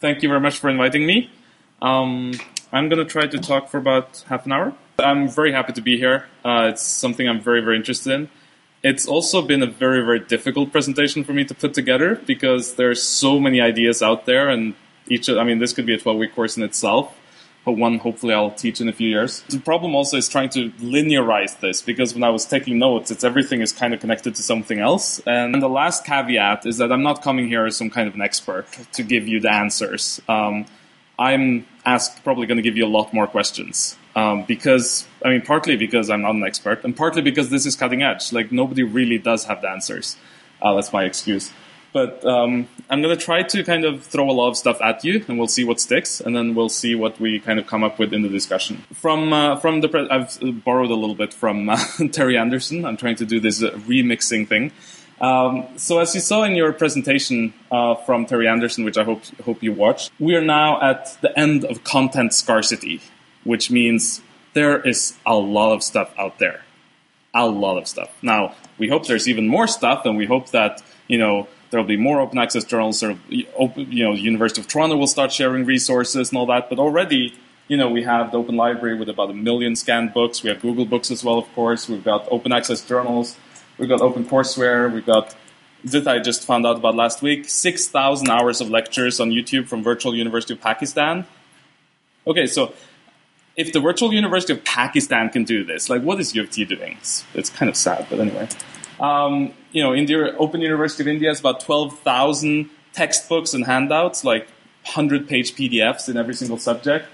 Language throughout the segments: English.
Thank you very much for inviting me. I'm going to try to talk for about half an hour. I'm very happy to be here. It's something I'm very, very interested in. It's also been a very, very difficult presentation for me to put together because there's so many ideas out there, and this could be a 12-week course in itself, but one hopefully I'll teach in a few years. The problem also is trying to linearize this, because when I was taking notes, everything is kind of connected to something else. And the last caveat is that I'm not coming here as some kind of an expert to give you the answers. I'm probably going to give you a lot more questions. Partly because I'm not an expert, and partly because this is cutting edge. Like, nobody really does have the answers. That's my excuse. But I'm going to try to kind of throw a lot of stuff at you, and we'll see what sticks, and then we'll see what we kind of come up with in the discussion. I've borrowed a little bit from Terry Anderson. I'm trying to do this remixing thing. So as you saw in your presentation from Terry Anderson, which I hope you watched, we are now at the end of content scarcity, which means there is a lot of stuff out there. A lot of stuff. Now, we hope there's even more stuff, and we hope that, there'll be more open access journals, University of Toronto will start sharing resources and all that. But already, we have the Open Library with about 1 million scanned books. We have Google Books as well, of course. We've got open access journals. We've got OpenCourseware. We've got, that I just found out about last week, 6,000 hours of lectures on YouTube from Virtual University of Pakistan. Okay, so if the Virtual University of Pakistan can do this, what is U of T doing? It's kind of sad, but anyway. India, Open University of India has about 12,000 textbooks and handouts, 100-page PDFs in every single subject.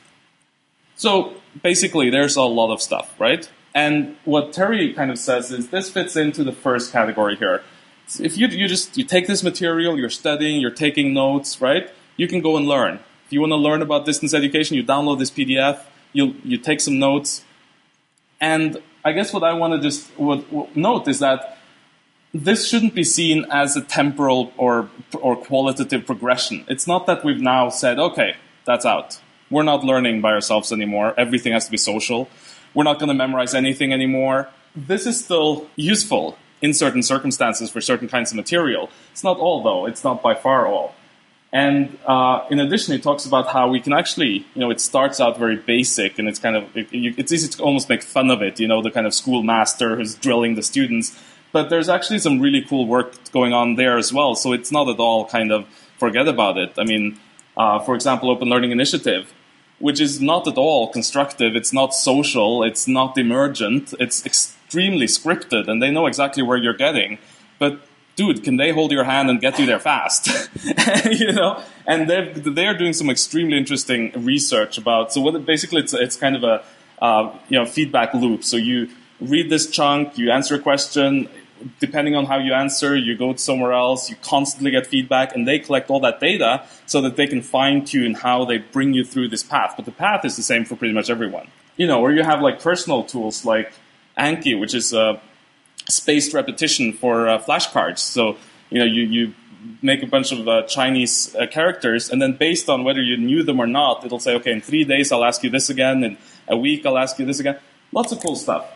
So basically, there's a lot of stuff, right? And what Terry kind of says is this fits into the first category here. If you take this material, you're studying, you're taking notes, right? You can go and learn. If you want to learn about distance education, you download this PDF, you take some notes. And I guess what I want to just note is that this shouldn't be seen as a temporal or qualitative progression. It's not that we've now said, okay, that's out. We're not learning by ourselves anymore. Everything has to be social. We're not going to memorize anything anymore. This is still useful in certain circumstances for certain kinds of material. It's not all, though. It's not by far all. And in addition, it talks about how we can actually, it starts out very basic, and it's kind of, it's easy to almost make fun of it, the kind of schoolmaster who's drilling the students. But there's actually some really cool work going on there as well. So it's not at all kind of forget about it. For example, Open Learning Initiative, which is not at all constructive. It's not social. It's not emergent. It's extremely scripted, and they know exactly where you're getting. But dude, can they hold your hand and get you there fast? And they're doing some extremely interesting research about. So basically, it's kind of a feedback loop. So you read this chunk, you answer a question. Depending on how you answer, you go somewhere else. You constantly get feedback, and they collect all that data so that they can fine tune how they bring you through this path. But the path is the same for pretty much everyone. Or you have personal tools like Anki, which is spaced repetition for flashcards. So, you make a bunch of Chinese characters, and then based on whether you knew them or not, it'll say, okay, in 3 days I'll ask you this again, in a week I'll ask you this again. Lots of cool stuff.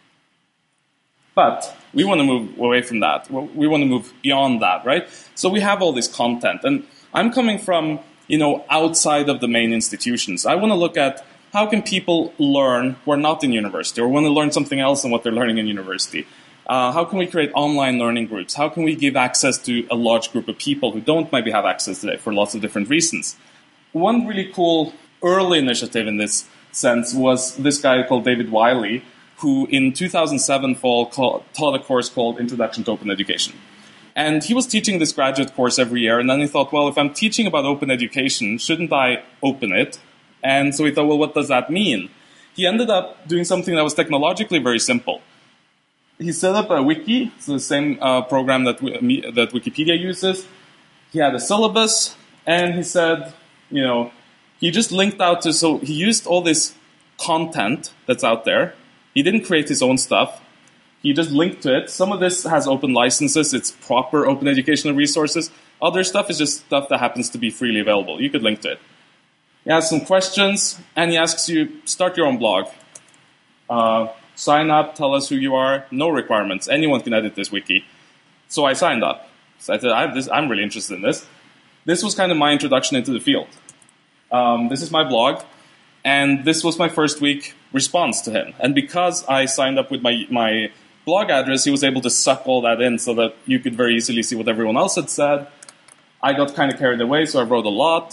But we want to move away from that. We want to move beyond that, right? So we have all this content. And I'm coming from, outside of the main institutions. I want to look at how can people learn who are not in university or want to learn something else than what they're learning in university. How can we create online learning groups? How can we give access to a large group of people who don't maybe have access today for lots of different reasons? One really cool early initiative in this sense was this guy called David Wiley, who in 2007 taught a course called Introduction to Open Education. And he was teaching this graduate course every year, and then he thought, well, if I'm teaching about open education, shouldn't I open it? And so he thought, well, what does that mean? He ended up doing something that was technologically very simple. He set up a wiki, it's the same program that Wikipedia uses. He had a syllabus, and he said, he just linked out to, so he used all this content that's out there. He didn't create his own stuff. He just linked to it. Some of this has open licenses. It's proper open educational resources. Other stuff is just stuff that happens to be freely available. You could link to it. He has some questions, and he asks you, start your own blog. Sign up, tell us who you are. No requirements. Anyone can edit this wiki. So I signed up. So I said, I'm really interested in this. this was kind of my introduction into the field. This is my blog, and this was my first week response to him. And because I signed up with my blog address, he was able to suck all that in so that you could very easily see what everyone else had said. I got kind of carried away, so I wrote a lot,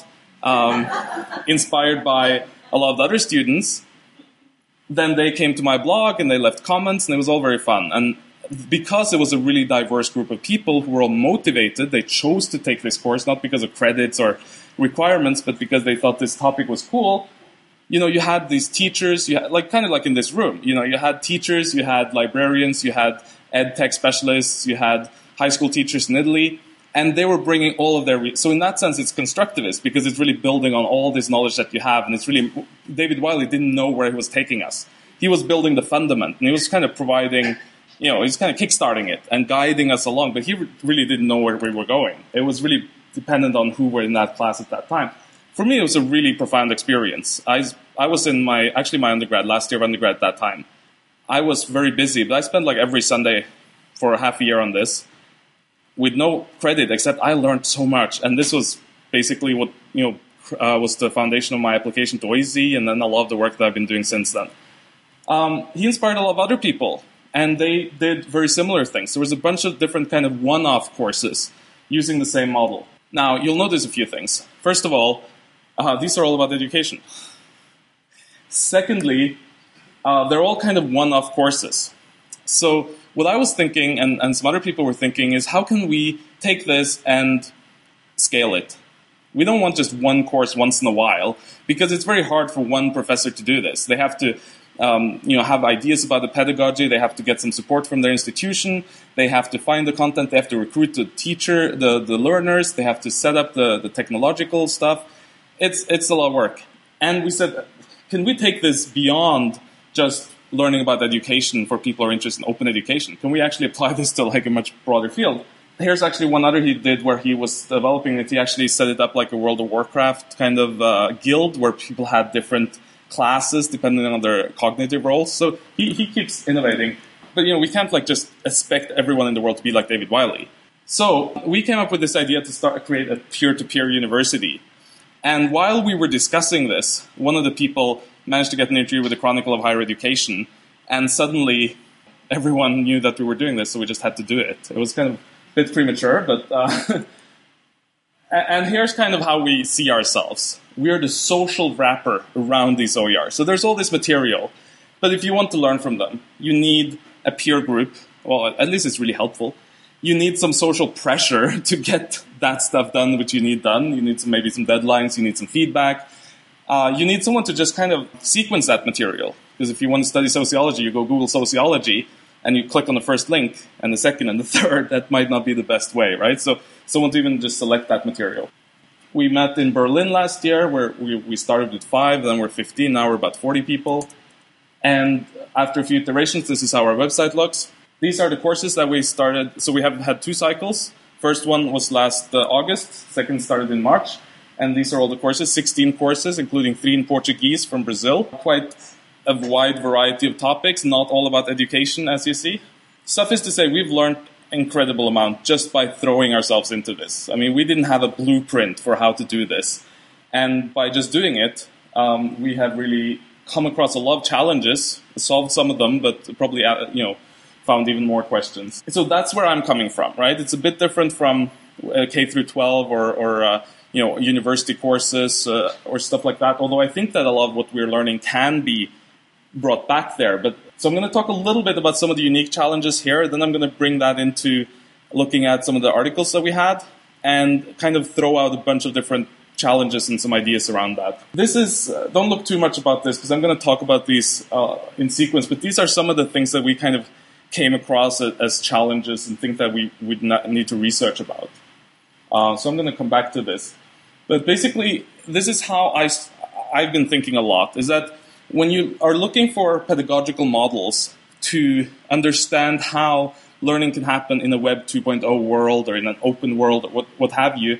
inspired by a lot of the other students. Then they came to my blog and they left comments, and it was all very fun. And because it was a really diverse group of people who were all motivated, they chose to take this course, not because of credits or requirements, but because they thought this topic was cool. You know, you had these teachers, you had, kind of like in this room, you know, you had teachers, you had librarians, you had ed tech specialists, you had high school teachers in Italy, and they were bringing all of their... So in that sense, it's constructivist, because it's really building on all this knowledge that you have, and it's really... David Wiley didn't know where he was taking us. He was building the fundament, and he was kind of providing... You know, he's kind of kickstarting it and guiding us along, but he really didn't know where we were going. It was really dependent on who were in that class at that time. For me, it was a really profound experience. I was in my undergrad, last year of undergrad at that time. I was very busy, but I spent like every Sunday for a half a year on this with no credit, except I learned so much. And this was basically what, was the foundation of my application to OISE, and then a lot of the work that I've been doing since then. He inspired a lot of other people, and they did very similar things. There was a bunch of different kind of one-off courses using the same model. Now, you'll notice a few things. First of all, these are all about education. Secondly, they're all kind of one-off courses. So what I was thinking, and some other people were thinking, is how can we take this and scale it? We don't want just one course once in a while, because it's very hard for one professor to do this. They have to have ideas about the pedagogy. They have to get some support from their institution. They have to find the content. They have to recruit the teacher, the learners. They have to set up the technological stuff. It's a lot of work. And we said, can we take this beyond just learning about education for people who are interested in open education? Can we actually apply this to like a much broader field? Here's actually one other he did where he was developing it. He actually set it up like a World of Warcraft kind of guild where people had different classes depending on their cognitive roles. So he keeps innovating. But, we can't just expect everyone in the world to be like David Wiley. So we came up with this idea to create a peer-to-peer university. And while we were discussing this, one of the people managed to get an interview with the Chronicle of Higher Education, and suddenly everyone knew that we were doing this, so we just had to do it. It was kind of a bit premature, but... And here's kind of how we see ourselves. We're the social wrapper around these OERs. So there's all this material, but if you want to learn from them, you need a peer group. Well, at least it's really helpful. You need some social pressure to get that stuff done, which you need done. You need maybe some deadlines. You need some feedback. You need someone to just kind of sequence that material. Because if you want to study sociology, you go Google sociology, and you click on the first link, and the second and the third. That might not be the best way, right? So someone to even just select that material. We met in Berlin last year, where we started with 5, then we're 15, now we're about 40 people. And after a few iterations, this is how our website looks. These are the courses that we started. So we have had 2 cycles. First one was last August, second started in March. And these are all the courses, 16 courses, including 3 in Portuguese from Brazil. Quite a wide variety of topics, not all about education, as you see. Suffice to say, we've learned incredible amount just by throwing ourselves into this. I mean, we didn't have a blueprint for how to do this. And by just doing it, we have really come across a lot of challenges, solved some of them, but probably, found even more questions. So that's where I'm coming from, right? It's a bit different from K through 12 or university courses or stuff like that. Although I think that a lot of what we're learning can be brought back there. So I'm going to talk a little bit about some of the unique challenges here. Then I'm going to bring that into looking at some of the articles that we had and kind of throw out a bunch of different challenges and some ideas around that. This is, don't look too much about this because I'm going to talk about these in sequence, but these are some of the things that we kind of came across as challenges and think that we would need to research about. So I'm going to come back to this. But basically, this is how I've been thinking a lot, is that when you are looking for pedagogical models to understand how learning can happen in a Web 2.0 world or in an open world or what have you,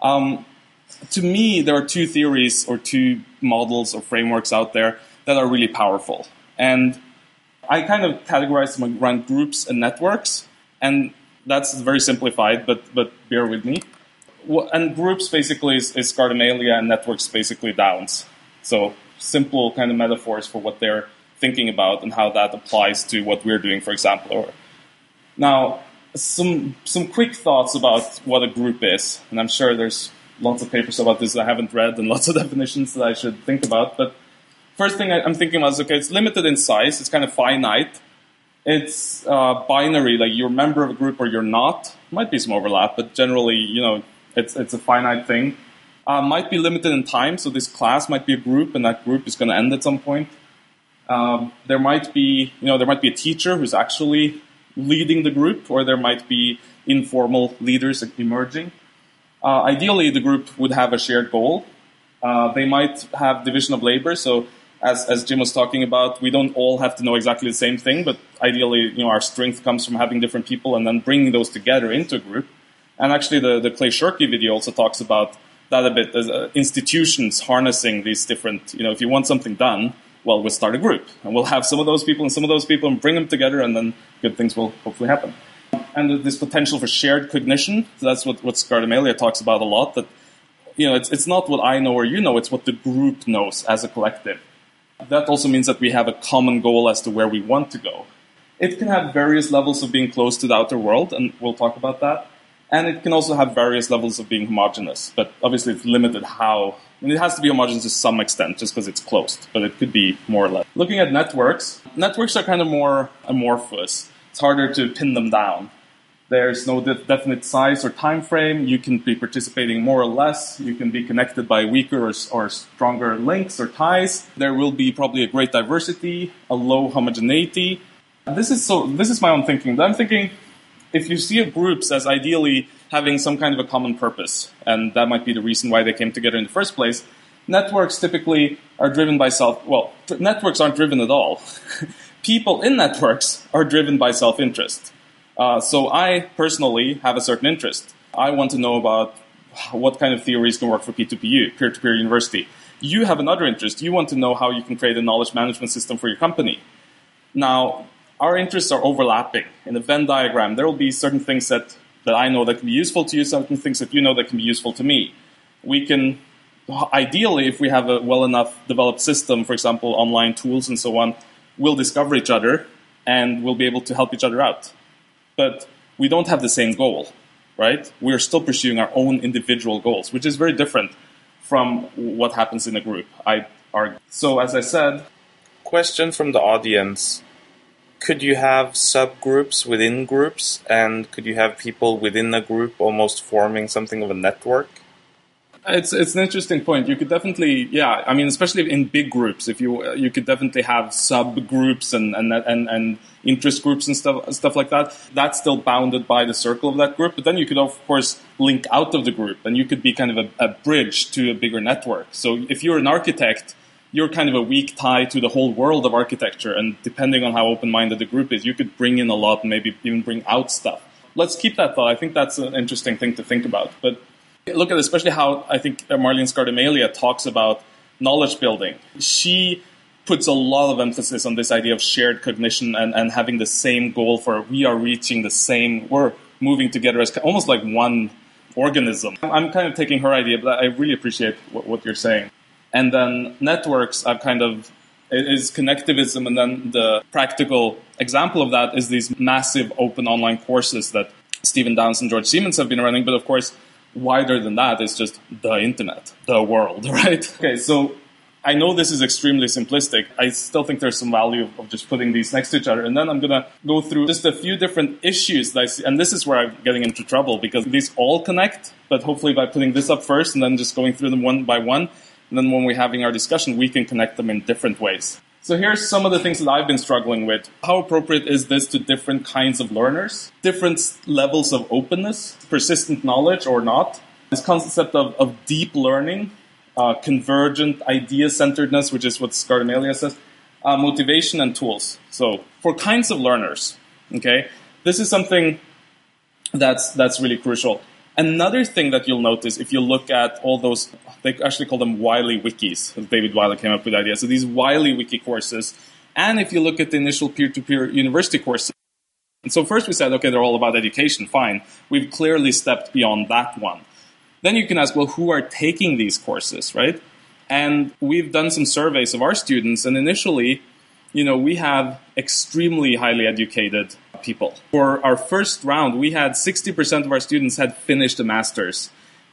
to me, there are 2 theories or 2 models or frameworks out there that are really powerful. And I kind of categorize them around groups and networks, and that's very simplified, but bear with me. and groups basically is Scardomalia, and networks basically DAOs. So simple kind of metaphors for what they're thinking about and how that applies to what we're doing, for example. Now, some quick thoughts about what a group is, and I'm sure there's lots of papers about this I haven't read and lots of definitions that I should think about. But first thing I'm thinking about is, okay, it's limited in size, it's kind of finite. It's binary, like you're a member of a group or you're not. Might be some overlap, but generally, it's a finite thing. Might be limited in time, so this class might be a group, and that group is going to end at some point. There might be a teacher who's actually leading the group, or there might be informal leaders emerging. Ideally, the group would have a shared goal. They might have division of labor, so as Jim was talking about, we don't all have to know exactly the same thing, but ideally, our strength comes from having different people and then bringing those together into a group. And actually, the Clay Shirky video also talks about that a bit, as institutions harnessing these different, if you want something done, well, we'll start a group, and we'll have some of those people and bring them together, and then good things will hopefully happen. And this potential for shared cognition, so that's what Scardomalia talks about a lot, that, it's not what I know or you know, it's what the group knows as a collective. That also means that we have a common goal as to where we want to go. It can have various levels of being close to the outer world, and we'll talk about that. And it can also have various levels of being homogeneous, but obviously it's limited how. It has to be homogeneous to some extent, just because it's closed, but it could be more or less. Looking at networks are kind of more amorphous. It's harder to pin them down. There's no definite size or time frame. You can be participating more or less. You can be connected by weaker or stronger links or ties. There will be probably a great diversity, a low homogeneity. This is my own thinking. But I'm thinking, if you see groups as ideally having some kind of a common purpose, and that might be the reason why they came together in the first place, networks typically are driven by networks aren't driven at all. People in networks are driven by self-interest. So I personally have a certain interest. I want to know about what kind of theories can work for P2PU, peer-to-peer university. You have another interest. You want to know how you can create a knowledge management system for your company. Now, our interests are overlapping. In the Venn diagram, there will be certain things that I know that can be useful to you, certain things that you know that can be useful to me. We can, ideally, if we have a well enough developed system, for example, online tools and so on, we'll discover each other and we'll be able to help each other out. But we don't have the same goal, right? We're still pursuing our own individual goals, which is very different from what happens in a group. So as I said... Question from the audience. Could you have subgroups within groups, and could you have people within a group almost forming something of a network? It's an interesting point. You could definitely, especially in big groups, if you could definitely have subgroups and interest groups and stuff like that. That's still bounded by the circle of that group, but then you could of course link out of the group, and you could be kind of a bridge to a bigger network. So if you're an architect, you're kind of a weak tie to the whole world of architecture, and depending on how open-minded the group is, you could bring in a lot and maybe even bring out stuff. Let's keep that thought. I think that's an interesting thing to think about. But look at especially how I think Marlene Scardomalia talks about knowledge building. She puts a lot of emphasis on this idea of shared cognition and having the same goal for we're moving together as almost like one organism. I'm kind of taking her idea, but I really appreciate what you're saying. And then networks are is connectivism, and then the practical example of that is these massive open online courses that Stephen Downes and George Siemens have been running, but of course, wider than that is just the internet, the world, right? Okay, so I know this is extremely simplistic. I still think there's some value of just putting these next to each other. And then I'm going to go through just a few different issues that I see. And this is where I'm getting into trouble, because these all connect, but hopefully by putting this up first and then just going through them one by one, and then when we're having our discussion, we can connect them in different ways. So here's some of the things that I've been struggling with. How appropriate is this to different kinds of learners? Different levels of openness, persistent knowledge or not? This concept of deep learning, convergent idea-centeredness, which is what Scardomalia says, motivation and tools. So for kinds of learners, okay, this is something that's really crucial. Another thing that you'll notice if you look at all those, they actually call them Wiley wikis, as David Wiley came up with the idea. So these Wiley wiki courses, and if you look at the initial peer-to-peer university courses, and so first we said, okay, they're all about education, fine. We've clearly stepped beyond that one. Then you can ask, well, who are taking these courses, right? And we've done some surveys of our students, and initially, we have extremely highly educated people. For our first round, we had 60% of our students had finished a master's.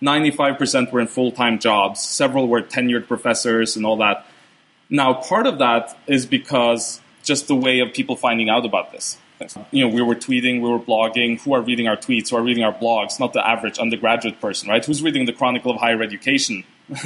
95% were in full-time jobs. Several were tenured professors and all that. Now, part of that is because just the way of people finding out about this. We were tweeting, we were blogging. Who are reading our tweets? Who are reading our blogs? Not the average undergraduate person, right? Who's reading the Chronicle of Higher Education?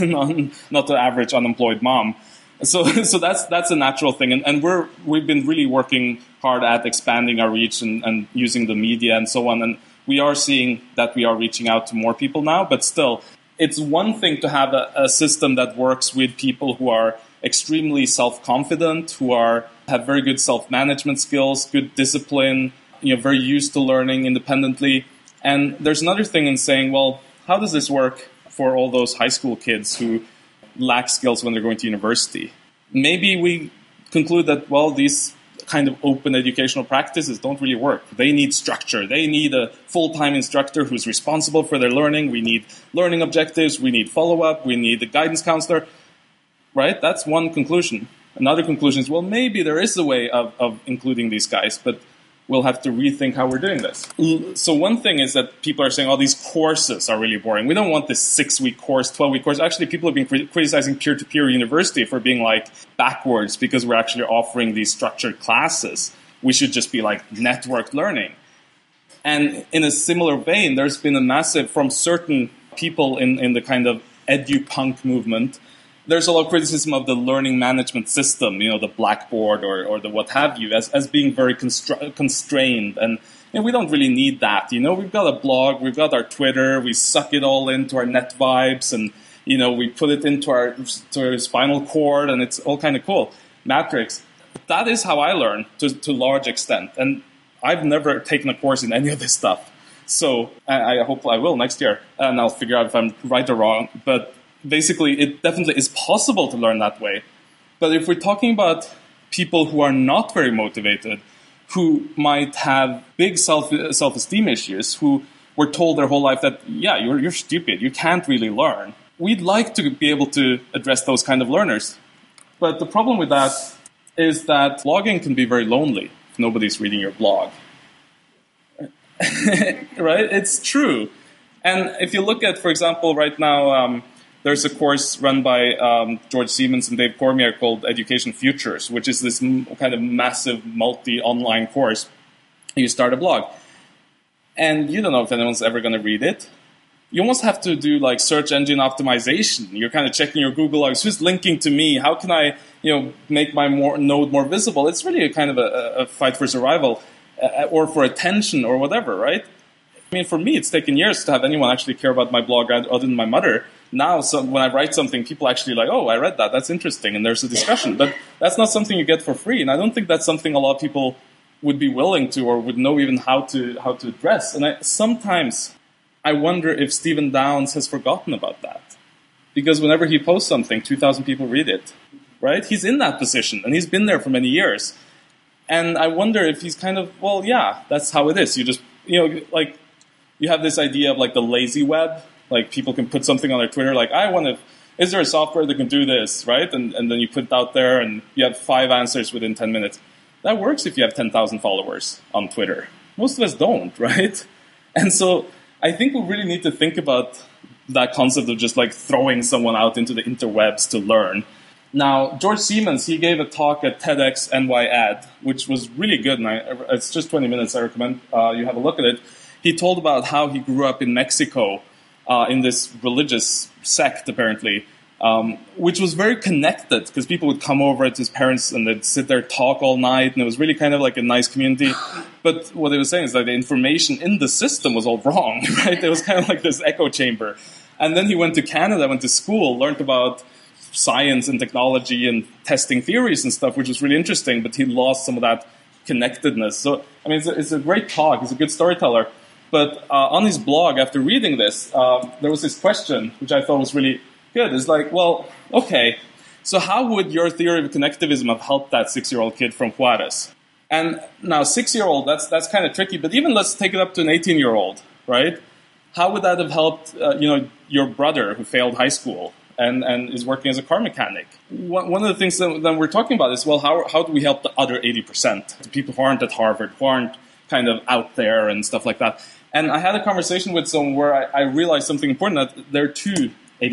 Not the average unemployed mom. So that's a natural thing, and we've been really working hard at expanding our reach and using the media and so on. And we are seeing that we are reaching out to more people now. But still, it's one thing to have a system that works with people who are extremely self-confident, who have very good self-management skills, good discipline, very used to learning independently. And there's another thing in saying, well, how does this work for all those high school kids who lack skills when they're going to university? Maybe we conclude that, well, these kind of open educational practices don't really work. They need structure. They need a full-time instructor who's responsible for their learning. We need learning objectives. We need follow-up. We need a guidance counselor. Right? That's one conclusion. Another conclusion is, well, maybe there is a way of including these guys, but we'll have to rethink how we're doing this. So one thing is that people are saying, oh, these courses are really boring. We don't want this 6-week course, 12-week course. Actually, people have been criticizing peer-to-peer university for being backwards because we're actually offering these structured classes. We should just be networked learning. And in a similar vein, there's been a massive, from certain people in the kind of edupunk movement, there's a lot of criticism of the learning management system, the Blackboard or the what have you, as being very constrained. And we don't really need that. We've got a blog, we've got our Twitter, we suck it all into our net vibes, and we put it into our spinal cord, and it's all kind of cool. Matrix. That is how I learn to a large extent. And I've never taken a course in any of this stuff. So I hope I will next year, and I'll figure out if I'm right or wrong. But basically, it definitely is possible to learn that way. But if we're talking about people who are not very motivated, who might have big self-esteem issues, who were told their whole life that, yeah, you're stupid, you can't really learn, we'd like to be able to address those kind of learners. But the problem with that is that blogging can be very lonely if nobody's reading your blog. Right? It's true. And if you look at, for example, right now, there's a course run by George Siemens and Dave Cormier called Education Futures, which is this kind of massive multi-online course. You start a blog. And you don't know if anyone's ever going to read it. You almost have to do search engine optimization. You're kind of checking your Google logs. Who's linking to me? How can I make my node more visible? It's really a kind of a fight for survival or for attention or whatever, right? I mean, for me, it's taken years to have anyone actually care about my blog other than my mother. Now, when I write something, people actually oh, I read that. That's interesting. And there's a discussion. But that's not something you get for free. And I don't think that's something a lot of people would be willing to or would know even how to address. And sometimes I wonder if Stephen Downes has forgotten about that. Because whenever he posts something, 2,000 people read it. Right? He's in that position. And he's been there for many years. And I wonder if he's kind of, well, yeah, that's how it is. You just, you have this idea of the lazy web. People can put something on their Twitter is there a software that can do this, right? And then you put it out there and you have 5 answers within 10 minutes. That works if you have 10,000 followers on Twitter. Most of us don't, right? And so I think we really need to think about that concept of just throwing someone out into the interwebs to learn. Now, George Siemens, he gave a talk at TEDx NYED, which was really good. And it's just 20 minutes. I recommend you have a look at it. He told about how he grew up in Mexico, in this religious sect, apparently, which was very connected because people would come over to his parents and they'd sit there, talk all night, and it was really kind of a nice community. But what he was saying is that the information in the system was all wrong, right? It was kind of this echo chamber. And then he went to Canada, went to school, learned about science and technology and testing theories and stuff, which was really interesting, but he lost some of that connectedness. So, I mean, it's a great talk. He's a good storyteller. But on his blog, after reading this, there was this question, which I thought was really good. It's well, okay, so how would your theory of connectivism have helped that 6-year-old kid from Juarez? And now 6-year-old, that's kind of tricky, but even let's take it up to an 18-year-old, right? how would that have helped, your brother who failed high school and is working as a car mechanic? One of the things that we're talking about is, well, how do we help the other 80%, the people who aren't at Harvard, who aren't kind of out there and stuff like that? And I had a conversation with someone where I realized something important, that there are two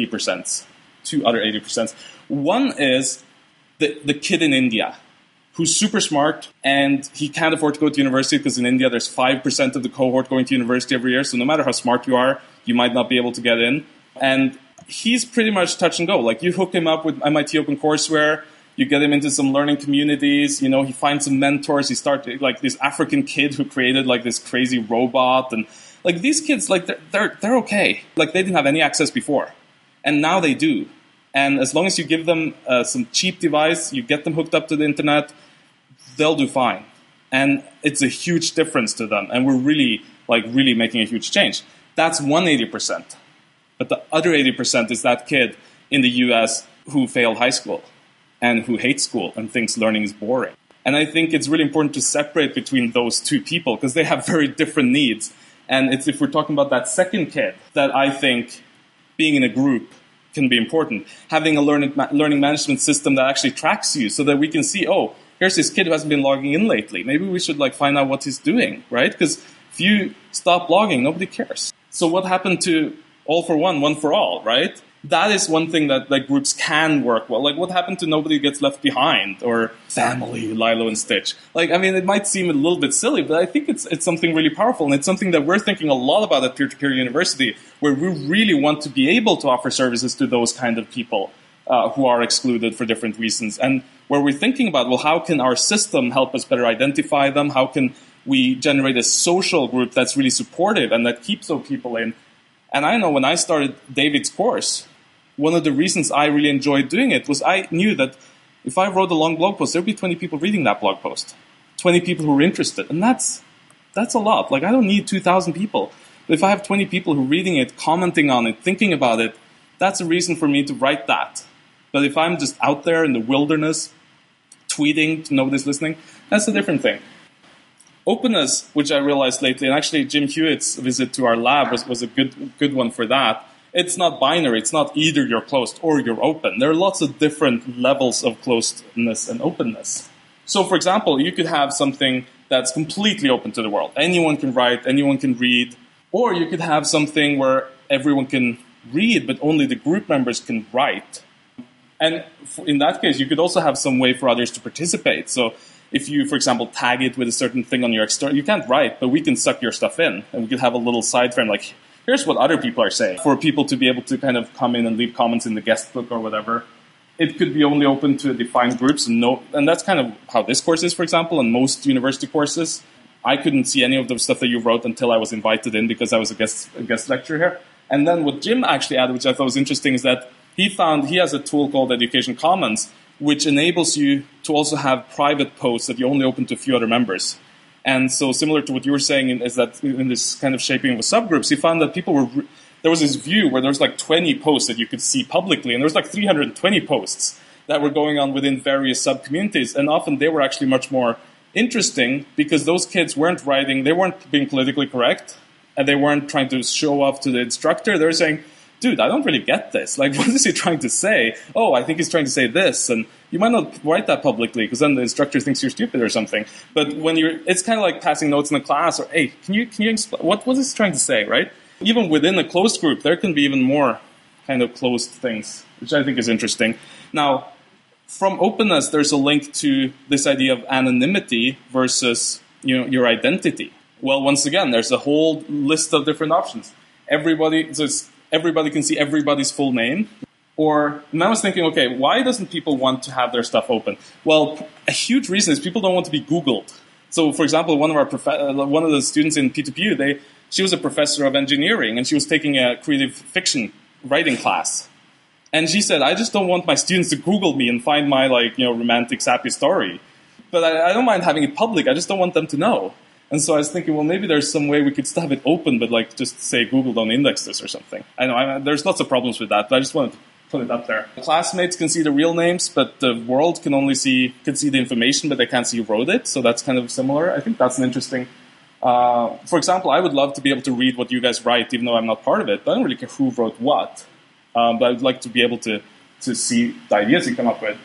other 80%. One is the kid in India who's super smart and he can't afford to go to university because in India there's 5% of the cohort going to university every year. So no matter how smart you are, you might not be able to get in. And he's pretty much touch and go. Like, you hook him up with MIT OpenCourseware, you get him into some learning communities, he finds some mentors, he starts, like, this African kid who created, like, this crazy robot. And, like, these kids, like, they're okay. Like, they didn't have any access before. And now they do. And as long as you give them some cheap device, you get them hooked up to the internet, they'll do fine. And it's a huge difference to them. And we're really making a huge change. That's 180%. But the other 80% is that kid in the US who failed high school and who hates school and thinks learning is boring. And I think it's really important to separate between those two people because they have very different needs. And it's, if we're talking about that second kid, that I think being in a group can be important. Having a learning management system that actually tracks you so that we can see, oh, here's this kid who hasn't been logging in lately. Maybe we should find out what he's doing, right? Because if you stop logging, nobody cares. So what happened to all for one, one for all, right? That is one thing that groups can work well. Like, what happened to Nobody Gets Left Behind or Family, Lilo and Stitch? It might seem a little bit silly, but I think it's something really powerful, and it's something that we're thinking a lot about at Peer-to-Peer University, where we really want to be able to offer services to those kind of people who are excluded for different reasons, and where we're thinking about, well, how can our system help us better identify them? How can we generate a social group that's really supportive and that keeps those people in? And I know when I started David's course, one of the reasons I really enjoyed doing it was I knew that if I wrote a long blog post, there would be 20 people reading that blog post, 20 people who were interested. And that's a lot. Like, I don't need 2,000 people. But if I have 20 people who are reading it, commenting on it, thinking about it, that's a reason for me to write that. But if I'm just out there in the wilderness, tweeting to nobody's listening, that's a different thing. Openness, which I realized lately, and actually Jim Hewitt's visit to our lab was a good one for that. It's not binary. It's not either you're closed or you're open. There are lots of different levels of closedness and openness. So, for example, you could have something that's completely open to the world. Anyone can write, anyone can read. Or you could have something where everyone can read, but only the group members can write. And in that case, you could also have some way for others to participate. So if you, for example, tag it with a certain thing on your external, you can't write, but we can suck your stuff in. And we could have a little side frame like, here's what other people are saying, for people to be able to kind of come in and leave comments in the guest book or whatever. It could be only open to defined groups, and that's kind of how this course is, for example, and most university courses. I couldn't see any of the stuff that you wrote until I was invited in because I was a guest lecturer here. And then what Jim actually added, which I thought was interesting, is that he has a tool called Education Commons, which enables you to also have private posts that you only open to a few other members. And so similar to what you were saying is that in this kind of shaping of subgroups, he found that there was this view where there was 20 posts that you could see publicly, and there was 320 posts that were going on within various sub-communities. And often they were actually much more interesting because those kids weren't writing, they weren't being politically correct, and they weren't trying to show off to the instructor. They were saying, dude, I don't really get this. What is he trying to say? Oh, I think he's trying to say this. And you might not write that publicly because then the instructor thinks you're stupid or something. But when it's kind of like passing notes in a class or, hey, can you explain, what is he trying to say, right? Even within a closed group, there can be even more kind of closed things, which I think is interesting. Now, from openness, there's a link to this idea of anonymity versus, your identity. Well, once again, there's a whole list of different options. Everybody can see everybody's full name. And I was thinking, okay, why doesn't people want to have their stuff open? Well, a huge reason is people don't want to be Googled. So, for example, one of the students in P2PU, she was a professor of engineering, and she was taking a creative fiction writing class. And she said, I just don't want my students to Google me and find my, romantic, sappy story. But I don't mind having it public. I just don't want them to know. And so I was thinking, well, maybe there's some way we could still have it open, but just say Google don't index this or something. I know there's lots of problems with that, but I just wanted to put it up there. The classmates can see the real names, but the world can see the information, but they can't see who wrote it. So that's kind of similar. I think that's an interesting For example, I would love to be able to read what you guys write, even though I'm not part of it. But I don't really care who wrote what. But I'd like to be able to see the ideas you come up with.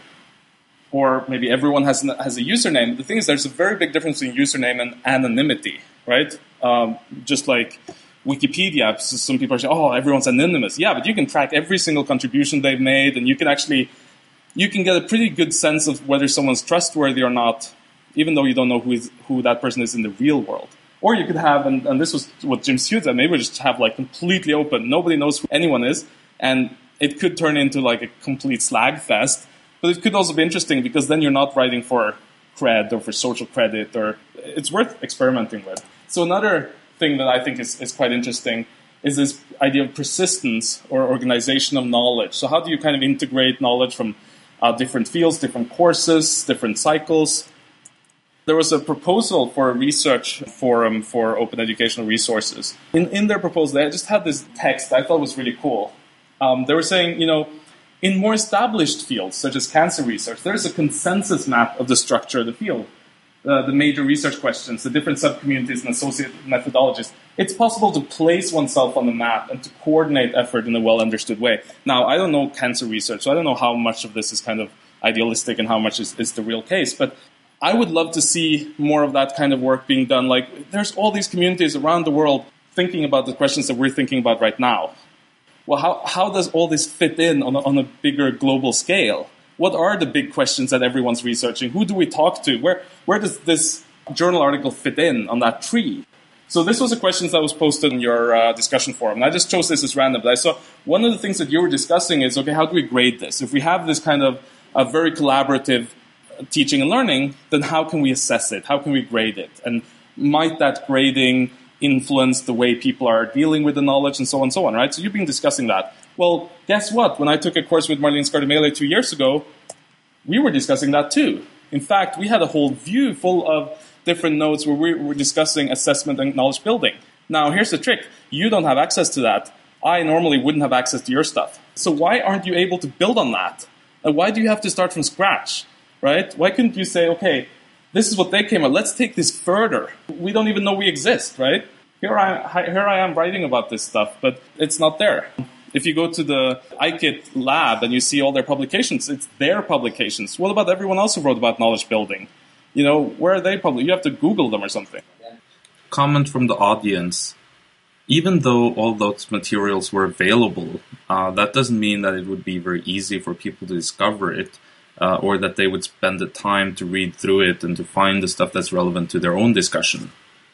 Or maybe everyone has a username. The thing is, there's a very big difference between username and anonymity, right? Just like Wikipedia, some people are saying, oh, everyone's anonymous. Yeah, but you can track every single contribution they've made, and you can get a pretty good sense of whether someone's trustworthy or not, even though you don't know who that person is in the real world. Or you could have, and this was what Jim Stewart said, maybe just have like completely open. Nobody knows who anyone is, and it could turn into like a complete slag fest. But it could also be interesting because then you're not writing for cred or for social credit, or it's worth experimenting with. So another thing that I think is quite interesting is this idea of persistence or organization of knowledge. So how do you kind of integrate knowledge from different fields, different courses, different cycles? There was a proposal for a research forum for open educational resources. In their proposal, they just had this text I thought was really cool. They were saying, in more established fields, such as cancer research, there's a consensus map of the structure of the field, the major research questions, the different subcommunities and associated methodologies. It's possible to place oneself on the map and to coordinate effort in a well-understood way. Now, I don't know cancer research, so I don't know how much of this is kind of idealistic and how much is the real case, but I would love to see more of that kind of work being done. Like, there's all these communities around the world thinking about the questions that we're thinking about right now. Well, how does all this fit in on a bigger global scale? What are the big questions that everyone's researching? Who do we talk to? Where does this journal article fit in on that tree? So this was a question that was posted in your discussion forum. And I just chose this as random. But I saw one of the things that you were discussing is, okay, how do we grade this? If we have this kind of a very collaborative teaching and learning, then how can we assess it? How can we grade it? And might that grading influence the way people are dealing with the knowledge and so on, right? So you've been discussing that. Well, guess what? When I took a course with Marlene Scardemelia 2 years ago, we were discussing that too. In fact, we had a whole view full of different notes where we were discussing assessment and knowledge building. Now, here's the trick. You don't have access to that. I normally wouldn't have access to your stuff. So why aren't you able to build on that? And why do you have to start from scratch, right? Why couldn't you say, okay, this is what they came up. Let's take this further. We don't even know we exist, right? Here I am writing about this stuff, but it's not there. If you go to the IKIT lab and you see all their publications, it's their publications. What about everyone else who wrote about knowledge building? Where are they published? You have to Google them or something. Comment from the audience. Even though all those materials were available, that doesn't mean that it would be very easy for people to discover it, or that they would spend the time to read through it and to find the stuff that's relevant to their own discussion.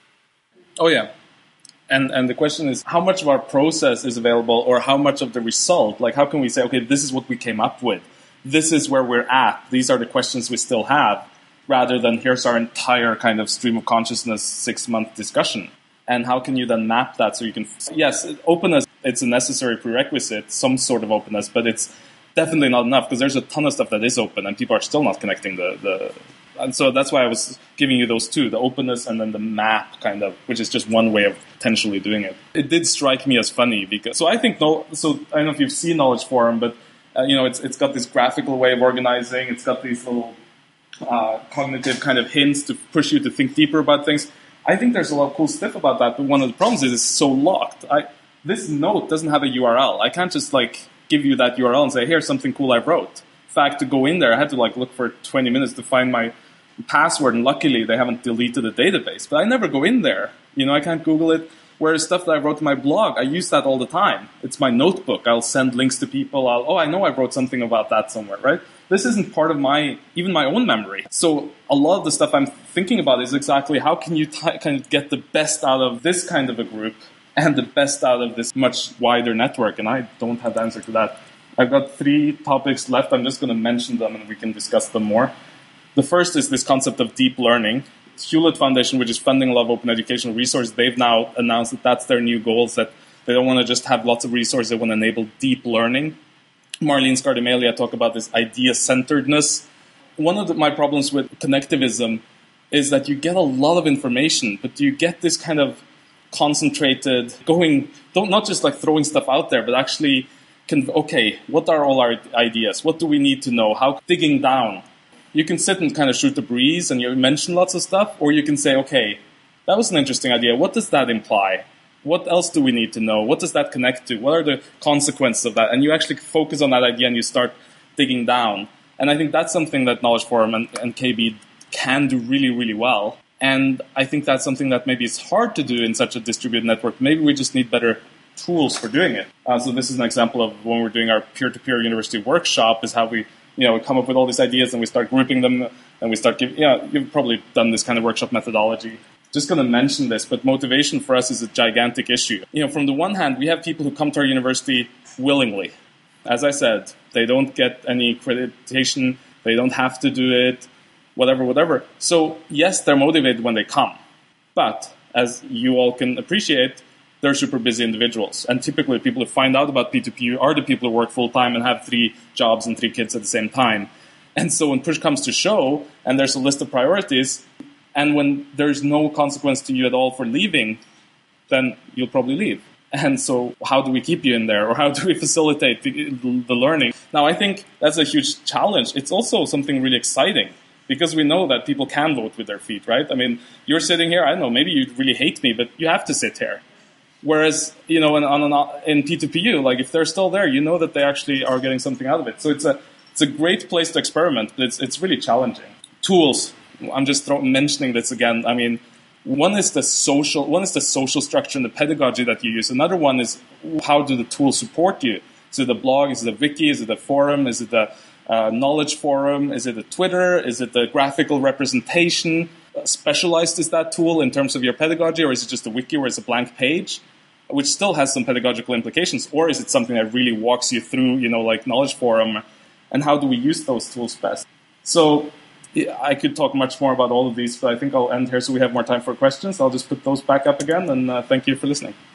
Oh, yeah. And the question is, how much of our process is available, or how much of the result? Like, how can we say, okay, this is what we came up with. This is where we're at. These are the questions we still have, rather than here's our entire kind of stream of consciousness 6-month discussion. And how can you then map that so you can... Yes, openness, it's a necessary prerequisite, some sort of openness, but it's definitely not enough, because there's a ton of stuff that is open and people are still not connecting And so that's why I was giving you those two, the openness and then the map, kind of, which is just one way of potentially doing it. It did strike me as funny because, so I don't know if you've seen Knowledge Forum, but it's got this graphical way of organizing. It's got these little cognitive kind of hints to push you to think deeper about things. I think there's a lot of cool stuff about that, but one of the problems is it's so locked. This note doesn't have a URL. I can't just give you that URL and say, here's something cool I wrote. In fact, to go in there, I had to look for 20 minutes to find my password, and luckily they haven't deleted the database. But I never go in there. I can't Google it. Whereas stuff that I wrote in my blog, I use that all the time. It's my notebook. I'll send links to people. I know I wrote something about that somewhere, right? This isn't part of even my own memory. So a lot of the stuff I'm thinking about is exactly how can you kind of get the best out of this kind of a group and the best out of this much wider network. And I don't have the answer to that. I've got 3 topics left. I'm just going to mention them and we can discuss them more. The first is this concept of deep learning. Hewlett Foundation, which is funding a lot of open educational resources, they've now announced that that's their new goals, that they don't want to just have lots of resources, they want to enable deep learning. Marlene Scardemelia talked about this idea-centeredness. One of my problems with connectivism is that you get a lot of information, but you get this kind of concentrated not just throwing stuff out there, but actually, what are all our ideas? What do we need to know? How digging down? You can sit and kind of shoot the breeze and you mention lots of stuff, or you can say, okay, that was an interesting idea. What does that imply? What else do we need to know? What does that connect to? What are the consequences of that? And you actually focus on that idea and you start digging down. And I think that's something that Knowledge Forum and KB can do really, really well. And I think that's something that maybe is hard to do in such a distributed network. Maybe we just need better tools for doing it. So this is an example of when we're doing our peer-to-peer university workshop, is how we come up with all these ideas and we start grouping them and we start giving, you've probably done this kind of workshop methodology. Just going to mention this, but motivation for us is a gigantic issue. From the one hand, we have people who come to our university willingly. As I said, they don't get any accreditation, they don't have to do it, whatever. So yes, they're motivated when they come. But as you all can appreciate, they're super busy individuals. And typically people who find out about P2P are the people who work full-time and have 3 jobs and 3 kids at the same time. And so when push comes to shove, and there's a list of priorities, and when there's no consequence to you at all for leaving, then you'll probably leave. And so how do we keep you in there? Or how do we facilitate the learning? Now, I think that's a huge challenge. It's also something really exciting, because we know that people can vote with their feet, right? I mean, you're sitting here, I don't know, maybe you really hate me, but you have to sit here. Whereas, in P2PU, like if they're still there, you know that they actually are getting something out of it. So it's a great place to experiment, but it's really challenging. Tools. I'm just mentioning this again. I mean, one is the social structure and the pedagogy that you use. Another one is how do the tools support you? Is it a blog? Is it a wiki? Is it a forum? Is it a knowledge forum? Is it a Twitter? Is it the graphical representation? Specialized is that tool in terms of your pedagogy, or is it just a wiki where it's a blank page, which still has some pedagogical implications? Or is it something that really walks you through, like Knowledge Forum? And how do we use those tools best? So I could talk much more about all of these, but I think I'll end here so we have more time for questions. I'll just put those back up again, and thank you for listening.